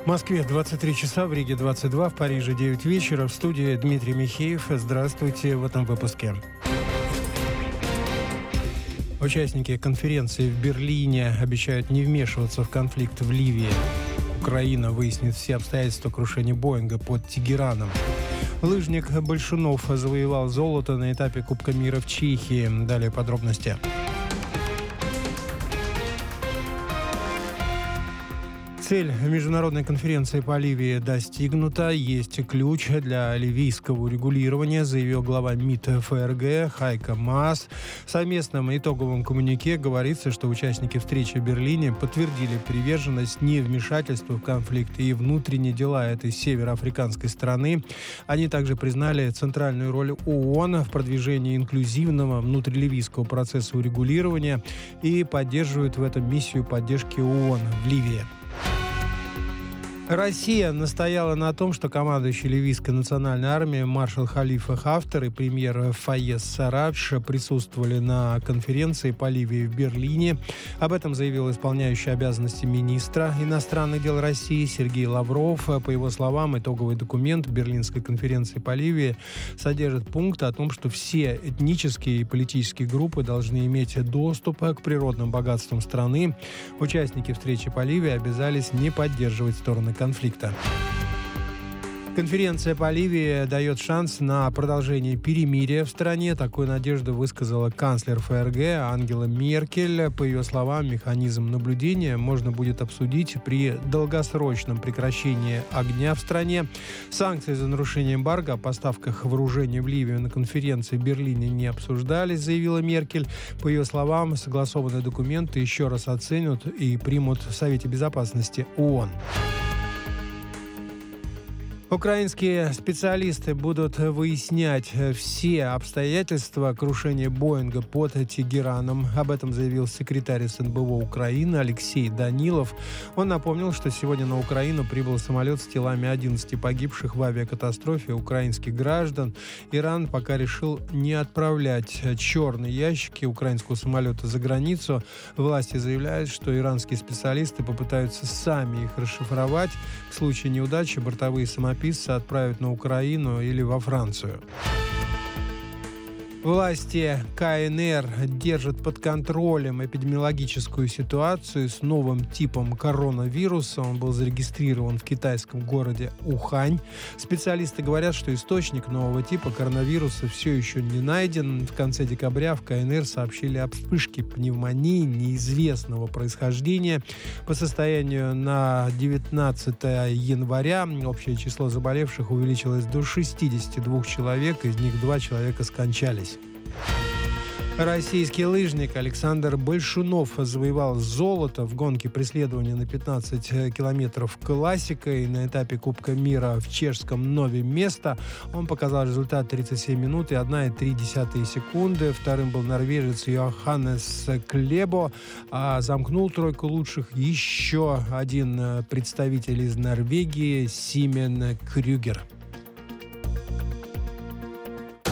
В Москве 23 часа, в Риге 22, в Париже 9 вечера. В студии Дмитрий Михеев. Здравствуйте в этом выпуске. Участники конференции в Берлине обещают не вмешиваться в конфликт в Ливии. Украина выяснит все обстоятельства крушения Боинга под Тегераном. Лыжник Большунов завоевал золото на этапе Кубка мира в Чехии. Далее подробности. Цель международной конференции по Ливии достигнута. Есть ключ для ливийского урегулирования, заявил глава МИД ФРГ Хайко Маас. В совместном итоговом коммюнике говорится, что участники встречи в Берлине подтвердили приверженность невмешательству в конфликт и внутренние дела этой североафриканской страны. Они также признали центральную роль ООН в продвижении инклюзивного внутриливийского процесса урегулирования и поддерживают в этом миссию поддержки ООН в Ливии. Россия настояла на том, что командующий ливийской национальной армией маршал Халифа Хафтар и премьер Файез Сарадж присутствовали на конференции по Ливии в Берлине. Об этом заявил исполняющий обязанности министра иностранных дел России Сергей Лавров. По его словам, итоговый документ Берлинской конференции по Ливии содержит пункт о том, что все этнические и политические группы должны иметь доступ к природным богатствам страны. Участники встречи по Ливии обязались не поддерживать стороны конфликта. Конференция по Ливии дает шанс на продолжение перемирия в стране. Такую надежду высказала канцлер ФРГ Ангела Меркель. По ее словам, механизм наблюдения можно будет обсудить при долгосрочном прекращении огня в стране. Санкции за нарушение эмбарго о поставках вооружений в Ливию на конференции в Берлине не обсуждались, заявила Меркель. По ее словам, согласованные документы еще раз оценят и примут в Совете Безопасности ООН. Украинские специалисты будут выяснять все обстоятельства крушения Боинга под Тегераном. Об этом заявил секретарь СНБО Украины Алексей Данилов. Он напомнил, что сегодня на Украину прибыл самолет с телами 11 погибших в авиакатастрофе украинских граждан. Иран пока решил не отправлять черные ящики украинского самолета за границу. Власти заявляют, что иранские специалисты попытаются сами их расшифровать. В случае неудачи бортовые самописцы отправят на Украину или во Францию. Власти КНР держат под контролем эпидемиологическую ситуацию с новым типом коронавируса. Он был зарегистрирован в китайском городе Ухань. Специалисты говорят, что источник нового типа коронавируса все еще не найден. В конце декабря в КНР сообщили о вспышке пневмонии неизвестного происхождения. По состоянию на 19 января общее число заболевших увеличилось до 62 человек, из них 2 человека скончались. Российский лыжник Александр Большунов завоевал золото в гонке преследования на 15 километров классикой на этапе Кубка мира в чешском Нове Место. Он показал результат 37 минут и 1,3 секунды. Вторым был норвежец Йоханнес Клебо, а замкнул тройку лучших еще один представитель из Норвегии Симен Крюгер.